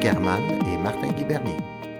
German et Martin Guibernier.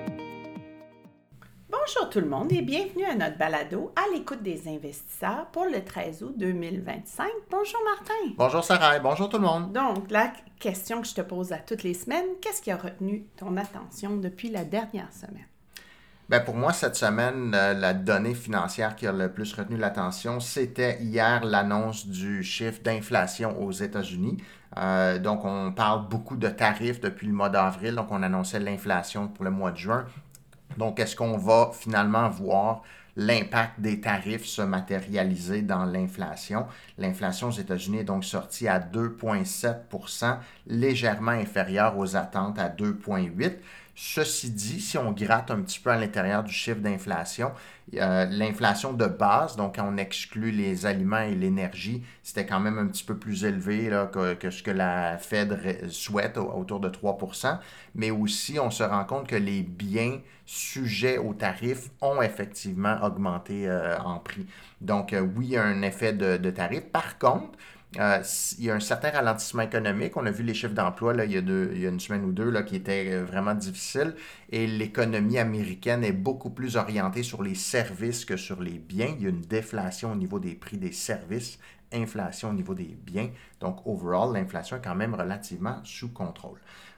Bonjour tout le monde et bienvenue à notre balado à l'écoute des investisseurs pour le 13 août 2025. Bonjour Martin. Bonjour Sarah, bonjour tout le monde. Donc, la question que je te pose à toutes les semaines, qu'est-ce qui a retenu ton attention depuis la dernière semaine? Bien, pour moi, cette semaine, la donnée financière qui a le plus retenu l'attention, c'était hier l'annonce du chiffre d'inflation aux États-Unis. Donc, on parle beaucoup de tarifs depuis le mois d'avril. Donc, on annonçait l'inflation pour le mois de juin. Donc, est-ce qu'on va finalement voir l'impact des tarifs se matérialiser dans l'inflation? L'inflation aux États-Unis est donc sortie à 2,7 %, légèrement inférieure aux attentes à 2,8 %. Ceci dit, si on gratte un petit peu à l'intérieur du chiffre d'inflation, l'inflation de base, donc quand on exclut les aliments et l'énergie, c'était quand même un petit peu plus élevé là, que ce que la Fed souhaite, autour de 3 %. Mais aussi, on se rend compte que les biens sujets aux tarifs ont effectivement augmenté en prix. Donc, oui, il y a un effet de tarif. Par contre, il y a un certain ralentissement économique. On a vu les chiffres d'emploi là, il y a une semaine ou deux là, qui étaient vraiment difficiles et l'économie américaine est beaucoup plus orientée sur les services que sur les biens. Il y a une déflation au niveau des prix des services, inflation au niveau des biens. Donc, overall, l'inflation est quand même relativement sous contrôle.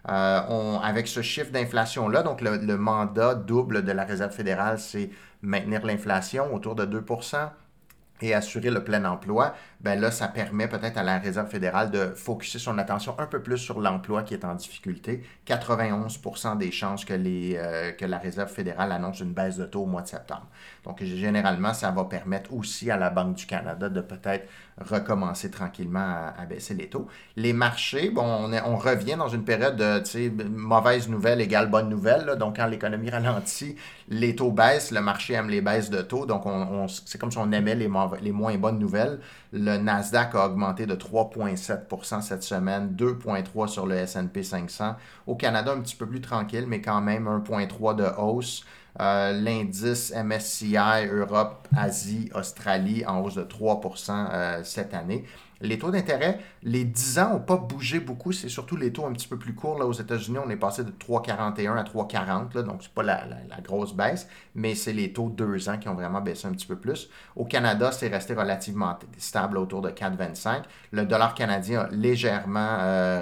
Avec ce chiffre d'inflation-là, donc le mandat double de la Réserve fédérale, c'est maintenir l'inflation autour de 2 % et assurer le plein emploi, ben là, ça permet peut-être à la Réserve fédérale de focuser son attention un peu plus sur l'emploi qui est en difficulté. 91 % des chances que la Réserve fédérale annonce une baisse de taux au mois de septembre. Donc, généralement, ça va permettre aussi à la Banque du Canada de peut-être recommencer tranquillement à baisser les taux. Les marchés, bon, on revient dans une période de mauvaise nouvelle égale bonne nouvelle. Là. Donc, quand l'économie ralentit, les taux baissent, le marché aime les baisses de taux. Donc, c'est comme si on aimait les moins bonnes nouvelles. Le Nasdaq a augmenté de 3,7 % cette semaine, 2,3 % sur le S&P 500. Au Canada, un petit peu plus tranquille, mais quand même 1,3 % de hausse. L'indice MSCI Europe, Asie, Australie en hausse de 3 % cette année. Les taux d'intérêt, les 10 ans n'ont pas bougé beaucoup. C'est surtout les taux un petit peu plus courts. Là, aux États-Unis, on est passé de 3,41 à 3,40. Là, donc, ce n'est pas la grosse baisse, mais c'est les taux 2 ans qui ont vraiment baissé un petit peu plus. Au Canada, c'est resté relativement stable autour de 4,25. Le dollar canadien a légèrement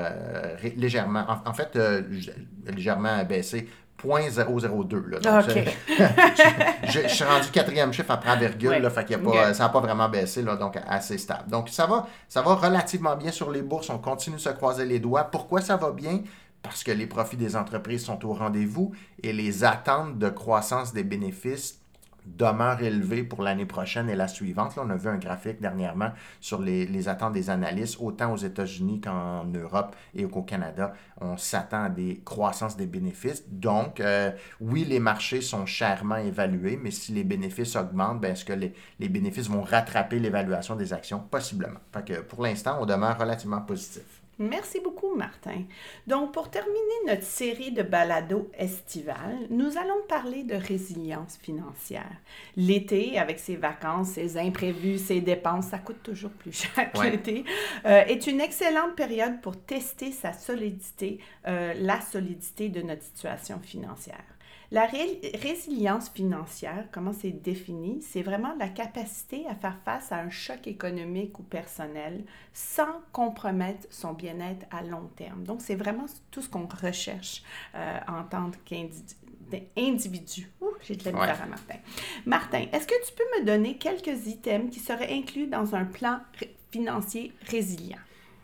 baissé 0,002. Là. Donc, OK. je suis rendu quatrième chiffre après la virgule, Ouais. là, fait qu'il y a pas, ça n'a pas vraiment baissé, là, donc assez stable. Donc, ça va relativement bien sur les bourses. On continue de se croiser les doigts. Pourquoi ça va bien? Parce que les profits des entreprises sont au rendez-vous et les attentes de croissance des bénéfices demeure élevée pour l'année prochaine et la suivante. Là, on a vu un graphique dernièrement sur les attentes des analystes, autant aux États-Unis qu'en Europe et qu'au Canada. On s'attend à des croissances des bénéfices. Donc, oui, les marchés sont chèrement évalués, mais si les bénéfices augmentent, bien, est-ce que les bénéfices vont rattraper l'évaluation des actions? Possiblement. Fait que pour l'instant, on demeure relativement positif. Merci beaucoup, Martin. Donc, pour terminer notre série de balados estivales, nous allons parler de résilience financière. L'été, avec ses vacances, ses imprévus, ses dépenses, ça coûte toujours plus cher que l'été, est une excellente période pour tester sa solidité, la solidité de notre situation financière. La résilience financière, comment c'est défini? C'est vraiment la capacité à faire face à un choc économique ou personnel sans compromettre son bien-être à long terme. Donc, c'est vraiment tout ce qu'on recherche en tant qu'individu. J'ai de la misère à Martin. Martin, est-ce que tu peux me donner quelques items qui seraient inclus dans un plan financier résilient?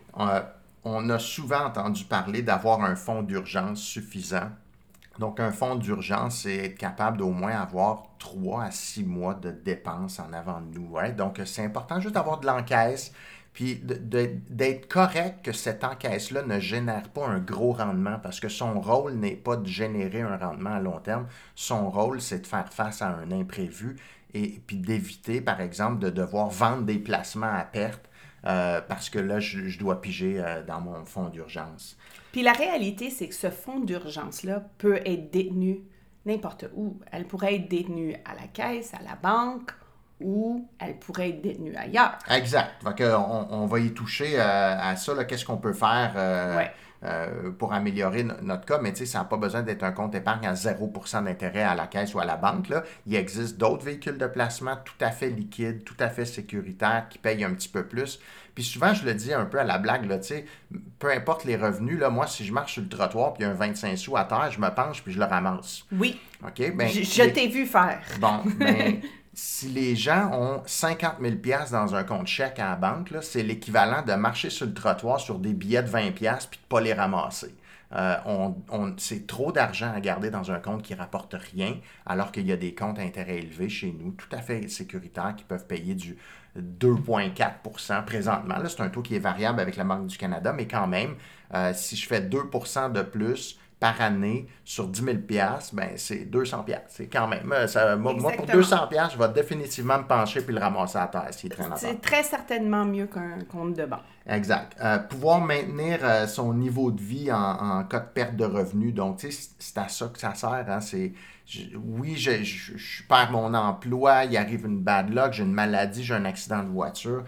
On a souvent entendu parler d'avoir un fonds d'urgence suffisant. Donc, un fonds d'urgence, c'est être capable d'au moins avoir 3 à 6 mois de dépenses en avant de nous. Ouais? Donc, c'est important juste d'avoir de l'encaisse, puis d'être correct que cette encaisse-là ne génère pas un gros rendement, parce que son rôle n'est pas de générer un rendement à long terme. Son rôle, c'est de faire face à un imprévu et puis d'éviter, par exemple, de devoir vendre des placements à perte parce que là, je dois piger dans mon fonds d'urgence. Puis la réalité, c'est que ce fonds d'urgence-là peut être détenu n'importe où. Elle pourrait être détenue à la caisse, à la banque ou elle pourrait être détenue ailleurs. Exact. Fait que on va y toucher à ça, là, qu'est-ce qu'on peut faire Ouais. pour améliorer notre cas, mais tu sais, ça n'a pas besoin d'être un compte épargne à 0% d'intérêt à la caisse ou à la banque, là. Il existe d'autres véhicules de placement tout à fait liquides, tout à fait sécuritaires, qui payent un petit peu plus. Puis souvent, je le dis un peu à la blague, là, tu sais, peu importe les revenus, là, moi, si je marche sur le trottoir puis il y a un 25 sous à terre, je me penche puis je le ramasse. Oui, OK? Ben, je t'ai vu faire. Bon, ben, si les gens ont 50 000 dans un compte chèque à la banque, là, c'est l'équivalent de marcher sur le trottoir sur des billets de 20 puis de ne pas les ramasser. C'est trop d'argent à garder dans un compte qui ne rapporte rien, alors qu'il y a des comptes à intérêt élevés chez nous, tout à fait sécuritaires, qui peuvent payer du 2,4% présentement. Là, c'est un taux qui est variable avec la Banque du Canada, mais quand même, si je fais 2% de plus par année sur 10 000 ben c'est 200 C'est quand même, moi, pour 200 je vais définitivement me pencher puis le ramasser à terre s'il traîne à terre. C'est très certainement mieux qu'un compte de banque. Exact. Pouvoir maintenir son niveau de vie en cas de perte de revenus. Donc, tu sais, c'est à ça que ça sert. Hein? Oui, je perds mon emploi, il arrive une bad luck, j'ai une maladie, j'ai un accident de voiture.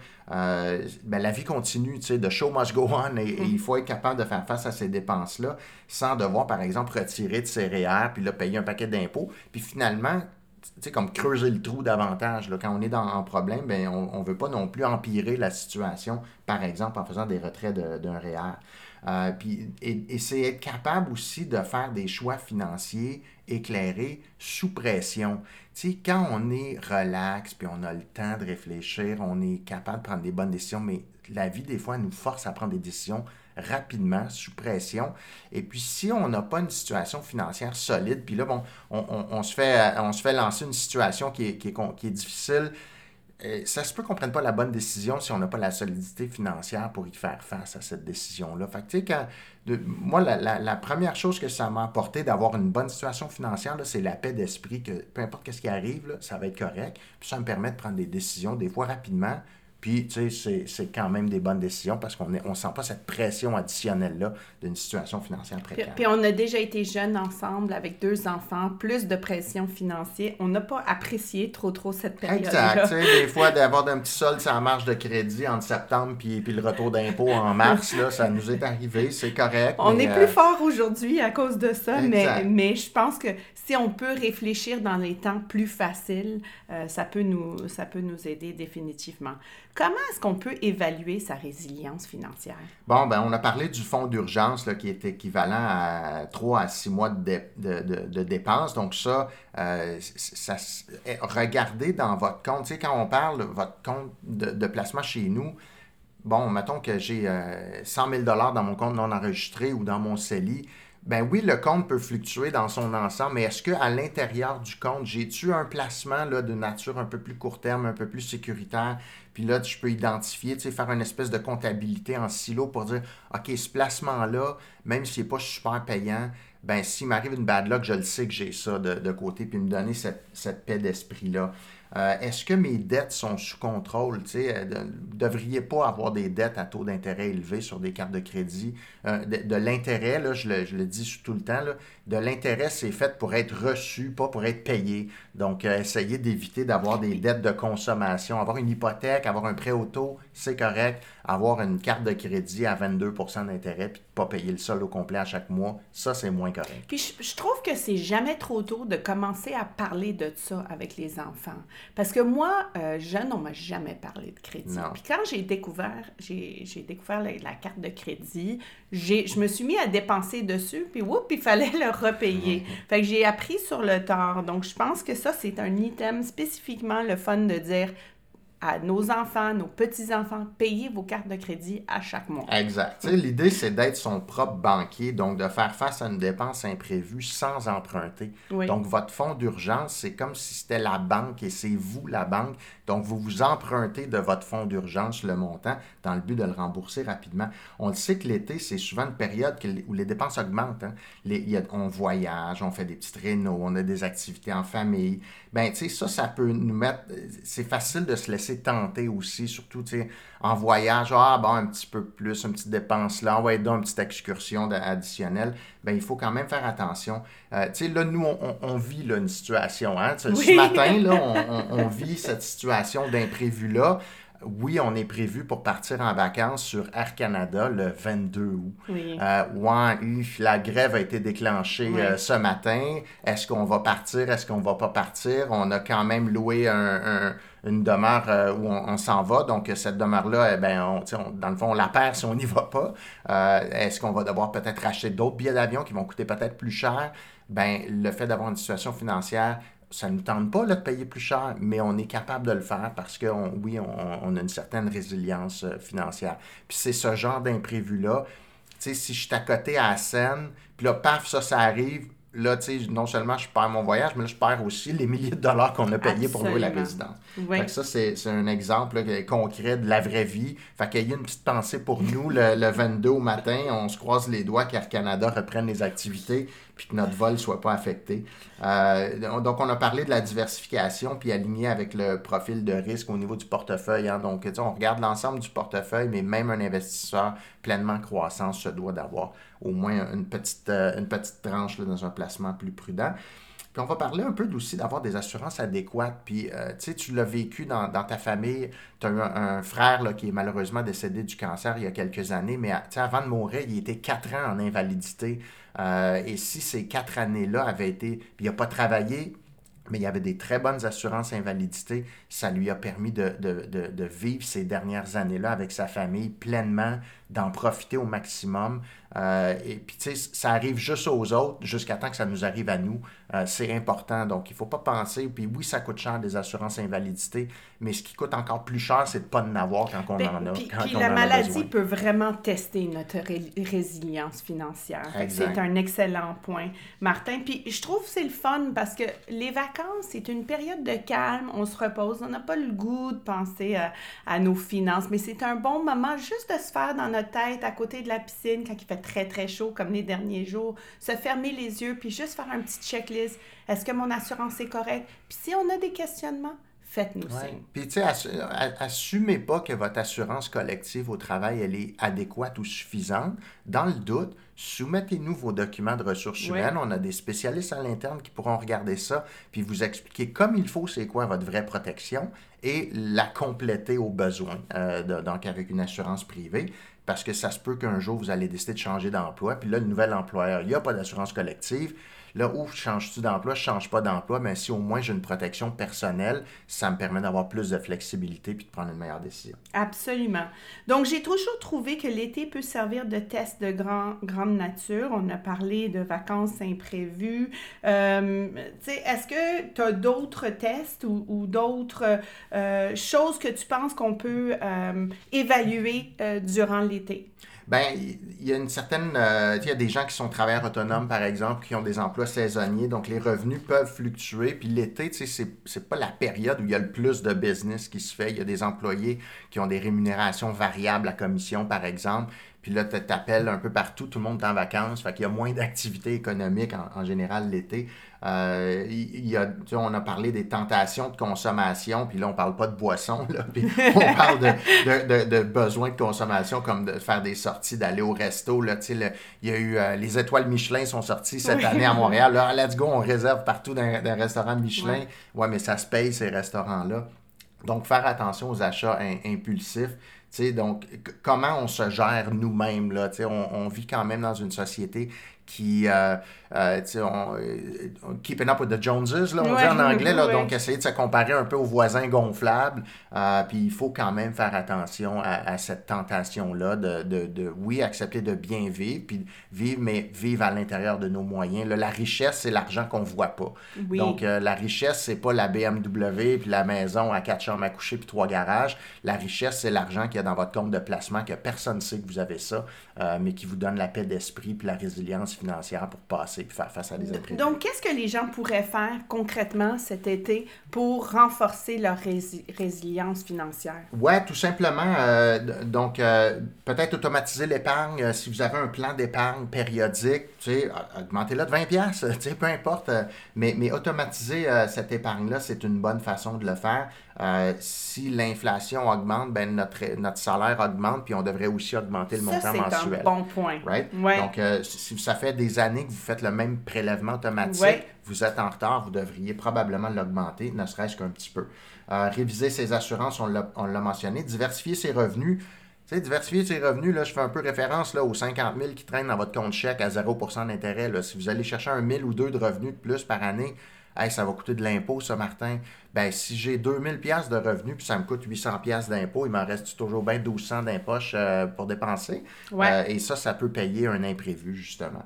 Ben, la vie continue, tu sais, the show must go on et il faut être capable de faire face à ces dépenses-là sans devoir, par exemple, retirer de ses REER puis là, payer un paquet d'impôts. Puis finalement, tu sais, comme creuser le trou davantage. Là. Quand on est en problème, ben, on ne veut pas non plus empirer la situation, par exemple, en faisant des retraits d'un REER. Et c'est être capable aussi de faire des choix financiers éclairés sous pression. Tu sais, quand on est relax, puis on a le temps de réfléchir, on est capable de prendre des bonnes décisions, mais la vie, des fois, nous force à prendre des décisions rapidement, sous pression. Et puis, si on n'a pas une situation financière solide, puis là, bon, on se fait lancer une situation qui est difficile, ça se peut qu'on ne prenne pas la bonne décision si on n'a pas la solidité financière pour y faire face à cette décision-là. Fait que, tu sais, moi, la première chose que ça m'a apporté d'avoir une bonne situation financière, là, c'est la paix d'esprit, que peu importe ce qui arrive, là, ça va être correct. Puis ça me permet de prendre des décisions, des fois rapidement. Puis, tu sais, c'est quand même des bonnes décisions parce qu'on ne sent pas cette pression additionnelle-là d'une situation financière précaire. Puis on a déjà été jeunes ensemble avec 2 enfants, plus de pression financière. On n'a pas apprécié trop cette période-là. Exact. Tu sais, des fois, d'avoir un petit solde sur la marge de crédit entre septembre puis le retour d'impôt en mars, là, ça nous est arrivé, c'est correct. On est plus fort aujourd'hui à cause de ça, mais je pense que si on peut réfléchir dans les temps plus faciles, ça peut nous aider définitivement. Comment est-ce qu'on peut évaluer sa résilience financière? Bon, ben on a parlé du fonds d'urgence là, qui est équivalent à 3 à 6 mois de dépenses. Donc ça, regardez dans votre compte. Tu sais, quand on parle de votre compte de placement chez nous, bon, mettons que j'ai 100 000 dans mon compte non enregistré ou dans mon CELI. Ben oui, le compte peut fluctuer dans son ensemble, mais est-ce qu'à l'intérieur du compte, j'ai-tu un placement là, de nature un peu plus court terme, un peu plus sécuritaire? Puis là, je peux identifier, tu sais, faire une espèce de comptabilité en silo pour dire, OK, ce placement-là, même s'il n'est pas super payant, ben s'il m'arrive une bad luck, je le sais que j'ai ça de côté, puis me donner cette paix d'esprit-là. Est-ce que mes dettes sont sous contrôle? Vous ne devriez pas avoir des dettes à taux d'intérêt élevé sur des cartes de crédit. De l'intérêt, là, je le dis tout le temps, là, de l'intérêt, c'est fait pour être reçu, pas pour être payé. Donc, essayez d'éviter d'avoir des dettes de consommation. Avoir une hypothèque, avoir un prêt auto, c'est correct. Avoir une carte de crédit à 22% d'intérêt puis de ne pas payer le sol au complet à chaque mois, ça, c'est moins correct. Puis je trouve que c'est jamais trop tôt de commencer à parler de ça avec les enfants. Parce que moi, jeune, on m'a jamais parlé de crédit. Non. Puis quand j'ai découvert la carte de crédit, je me suis mis à dépenser dessus, puis il fallait le repayer. Fait que j'ai appris sur le tard. Donc, je pense que ça, c'est un item spécifiquement le fun de dire à nos enfants, nos petits-enfants, payez vos cartes de crédit à chaque mois. Exact. Tu sais, l'idée, c'est d'être son propre banquier, donc de faire face à une dépense imprévue sans emprunter. Oui. Donc, votre fonds d'urgence, c'est comme si c'était la banque et c'est vous, la banque. Donc, vous vous empruntez de votre fonds d'urgence le montant dans le but de le rembourser rapidement. On le sait que l'été, c'est souvent une période où les dépenses augmentent. Hein. On voyage, on fait des petites rénos, on a des activités en famille. Ben, tu sais, ça peut nous mettre... C'est facile de se laisser laisser tenter aussi, surtout en voyage, un petit peu plus, une petite dépense là, on va être dans une petite excursion additionnelle, ben il faut quand même faire attention. Là, nous, on vit là, une situation, hein? Ce matin, là, on vit cette situation d'imprévu-là. Oui, on est prévu pour partir en vacances sur Air Canada le 22 août. Oui. La grève a été déclenchée ce matin. Est-ce qu'on va partir? Est-ce qu'on va pas partir? On a quand même loué une demeure où on s'en va. Donc, cette demeure-là, dans le fond, on la perd si on n'y va pas. Est-ce qu'on va devoir peut-être acheter d'autres billets d'avion qui vont coûter peut-être plus cher? Ben, le fait d'avoir une situation financière, ça ne nous tente pas là, de payer plus cher, mais on est capable de le faire parce qu'on a une certaine résilience financière. Puis c'est ce genre d'imprévu-là. Tu sais, si je suis à côté à la Seine, puis là, paf, ça arrive, là, tu sais, non seulement je perds mon voyage, mais là, je perds aussi les milliers de dollars qu'on a payés pour louer la résidence. Oui. Fait que ça, c'est un exemple là, concret de la vraie vie. Fait qu'il y a une petite pensée pour nous le 22 au matin. On se croise les doigts qu'Air Canada reprenne les activités puis que notre vol ne soit pas affecté. Donc, on a parlé de la diversification puis aligné avec le profil de risque au niveau du portefeuille. Hein. Donc, on regarde l'ensemble du portefeuille, mais même un investisseur pleinement croissant se doit d'avoir au moins une petite tranche là, dans un placement plus prudent. Puis on va parler un peu aussi d'avoir des assurances adéquates. Puis, tu l'as vécu dans ta famille. Tu as eu un frère là, qui est malheureusement décédé du cancer il y a quelques années, mais avant de mourir, il était 4 ans en invalidité. Et si ces 4 années-là avaient été... Puis il n'a pas travaillé, mais il y avait des très bonnes assurances invalidité. Ça lui a permis de vivre ces dernières années-là avec sa famille pleinement, d'en profiter au maximum. Et puis, tu sais, ça arrive juste aux autres jusqu'à temps que ça nous arrive à nous. C'est important. Donc, il ne faut pas penser. Puis oui, ça coûte cher des assurances invalidité, mais ce qui coûte encore plus cher, c'est de ne pas en avoir quand on en a. Puis la maladie peut vraiment tester notre résilience financière. C'est un excellent point, Martin. Puis je trouve que c'est le fun parce que les vacances, c'est une période de calme. On se repose. On n'a pas le goût de penser à nos finances, mais c'est un bon moment juste de se faire dans notre tête à côté de la piscine quand il fait très, très chaud comme les derniers jours, se fermer les yeux puis juste faire un petit checklist. Est-ce que mon assurance est correcte? Puis si on a des questionnements, faites-nous signe. Puis tu sais, assumez pas que votre assurance collective au travail, elle est adéquate ou suffisante. Dans le doute, soumettez-nous vos documents de ressources humaines. On a des spécialistes à l'interne qui pourront regarder ça puis vous expliquer comme il faut c'est quoi votre vraie protection et la compléter aux besoins, donc avec une assurance privée. Parce que ça se peut qu'un jour, vous allez décider de changer d'emploi. Puis là, le nouvel employeur, il n'y a pas d'assurance collective. Là, changes-tu d'emploi, je ne change pas d'emploi, mais si au moins j'ai une protection personnelle, ça me permet d'avoir plus de flexibilité puis de prendre une meilleure décision. Absolument. Donc, j'ai toujours trouvé que l'été peut servir de test de grande nature. On a parlé de vacances imprévues. Est-ce que tu as d'autres tests ou d'autres choses que tu penses qu'on peut évaluer durant l'été? Bien, il y a une certaine... il y a des gens qui sont travailleurs autonomes, par exemple, qui ont des emplois saisonniers, donc les revenus peuvent fluctuer. Puis l'été, tu sais, c'est pas la période où il y a le plus de business qui se fait. Il y a des employés qui ont des rémunérations variables à commission, par exemple. Puis là, tu t'appelles un peu partout, tout le monde est en vacances, fait qu'il y a moins d'activités économiques en général l'été. On a parlé des tentations de consommation, puis là, on parle pas de boissons, là, puis on parle de besoins de consommation, comme de faire des sorties, d'aller au resto. Là, il y a eu les étoiles Michelin sont sorties cette année à Montréal. Là, let's go, on réserve partout dans un restaurant Michelin. Ouais, mais ça se paye, ces restaurants-là. Donc, faire attention aux achats impulsifs. Donc, comment on se gère nous-mêmes, là? On vit quand même dans une société qui, keeping up with the Joneses, là, on dit en anglais, là, donc essayer de se comparer un peu aux voisins gonflables, puis il faut quand même faire attention à cette tentation-là oui, accepter de bien vivre, puis vivre, mais vivre à l'intérieur de nos moyens. Là, la richesse, c'est l'argent qu'on ne voit pas. Oui. Donc, la richesse, c'est pas la BMW, puis la maison à 4 chambres à coucher, puis 3 garages. La richesse, c'est l'argent qu'il y a dans votre compte de placement, que personne ne sait que vous avez ça, mais qui vous donne la paix d'esprit, puis la résilience financière pour passer et faire face à des imprévus. Donc, qu'est-ce que les gens pourraient faire concrètement cet été pour renforcer leur résilience financière? Oui, tout simplement. Peut-être automatiser l'épargne. Si vous avez un plan d'épargne périodique, augmentez-le de 20$, peu importe. Mais automatiser cette épargne-là, c'est une bonne façon de le faire. Si l'inflation augmente, ben notre salaire augmente, puis on devrait aussi augmenter le montant mensuel. Ça, c'est un bon point. Right? Ouais. Donc, si ça fait des années que vous faites le même prélèvement automatique, Ouais. vous êtes en retard, vous devriez probablement l'augmenter, ne serait-ce qu'un petit peu. Réviser ses assurances, on l'a mentionné. Diversifier ses revenus. Tu sais, diversifier ses revenus, là, je fais un peu référence là, aux 50 000 qui traînent dans votre compte chèque à 0% d'intérêt. Là. Si vous allez chercher 1 000 ou 2 de revenus de plus par année, hey, ça va coûter de l'impôt, ça, Martin. Ben, si j'ai 2000 pièces de revenus puis ça me coûte 800 pièces d'impôt, il m'en reste toujours bien 1200 d'impoche pour dépenser. Ouais. Et ça peut payer un imprévu, justement.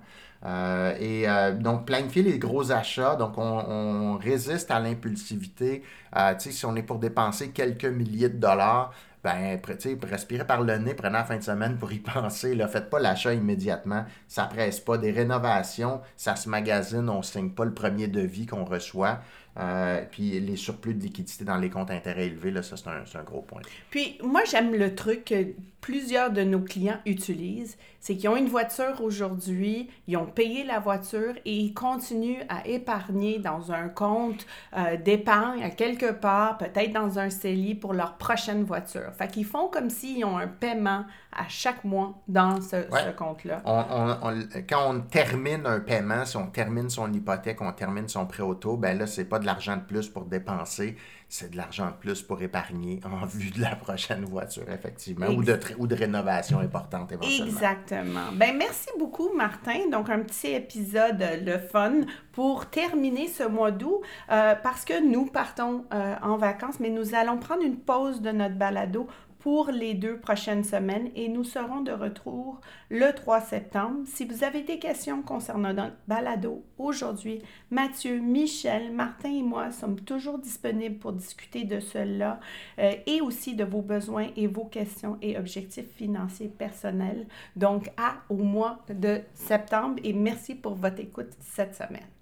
Donc, planifier les gros achats. Donc, on résiste à l'impulsivité. Tu sais, si on est pour dépenser quelques milliers de dollars, ben, respirez par le nez, prenez la fin de semaine pour y penser. Là. Faites pas l'achat immédiatement. Ça presse pas. Des rénovations, ça se magasine. On ne signe pas le premier devis qu'on reçoit. Puis les surplus de liquidité dans les comptes intérêts élevés, là, ça, c'est un gros point. Puis, moi, j'aime le truc que plusieurs de nos clients utilisent, c'est qu'ils ont une voiture aujourd'hui, ils ont payé la voiture et ils continuent à épargner dans un compte d'épargne à quelque part, peut-être dans un CELI pour leur prochaine voiture. Fait qu'ils font comme s'ils ont un paiement à chaque mois dans ce compte-là. Quand on termine un paiement, si on termine son hypothèque, on termine son prêt auto, ben là, c'est pas de l'argent de plus pour dépenser, c'est de l'argent de plus pour épargner en vue de la prochaine voiture, effectivement, ou de rénovation importante éventuellement. Exactement. Ben merci beaucoup, Martin. Donc, un petit épisode, le fun, pour terminer ce mois d'août, parce que nous partons en vacances, mais nous allons prendre une pause de notre balado pour les 2 prochaines semaines et nous serons de retour le 3 septembre. Si vous avez des questions concernant notre balado aujourd'hui, Mathieu, Michel, Martin et moi sommes toujours disponibles pour discuter de cela et aussi de vos besoins et vos questions et objectifs financiers personnels. Donc, au mois de septembre et merci pour votre écoute cette semaine.